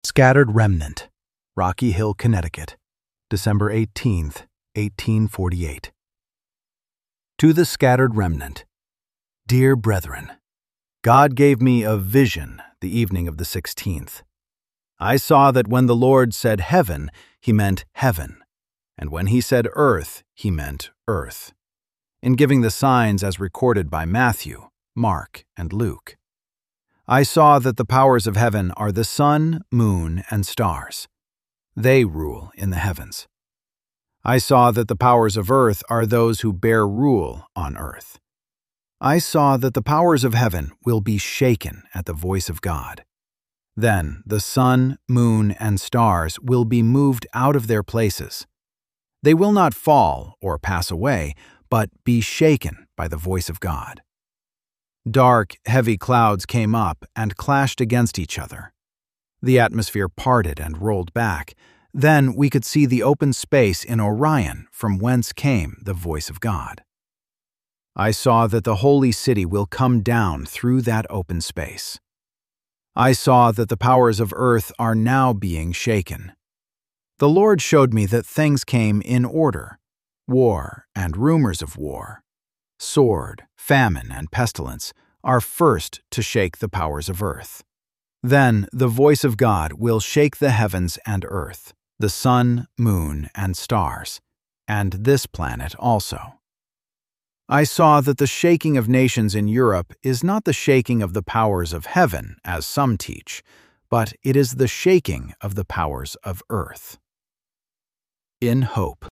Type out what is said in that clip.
Scattered Remnant, Rocky Hill, Connecticut, December 18th, 1848. To the Scattered Remnant. Dear Brethren, God gave me a vision the evening of the 16th. I saw that when the Lord said heaven, he meant heaven, and when he said earth, he meant earth, in giving the signs as recorded by Matthew, Mark, and Luke. I saw that the powers of heaven are the sun, moon, and stars. They rule in the heavens. I saw that the powers of earth are those who bear rule on earth. I saw that the powers of heaven will be shaken at the voice of God. Then the sun, moon, and stars will be moved out of their places. They will not fall or pass away, but be shaken by the voice of God. Dark, heavy clouds came up and clashed against each other. The atmosphere parted and rolled back. Then we could see the open space in Orion from whence came the voice of God. I saw that the holy city will come down through that open space. I saw that the powers of earth are now being shaken. The Lord showed me that things came in order: war and rumors of war. Sword, famine, and pestilence are first to shake the powers of earth. Then the voice of God will shake the heavens and earth, the sun, moon, and stars, and this planet also. I saw that the shaking of nations in Europe is not the shaking of the powers of heaven, as some teach, but it is the shaking of the powers of earth. In Hope.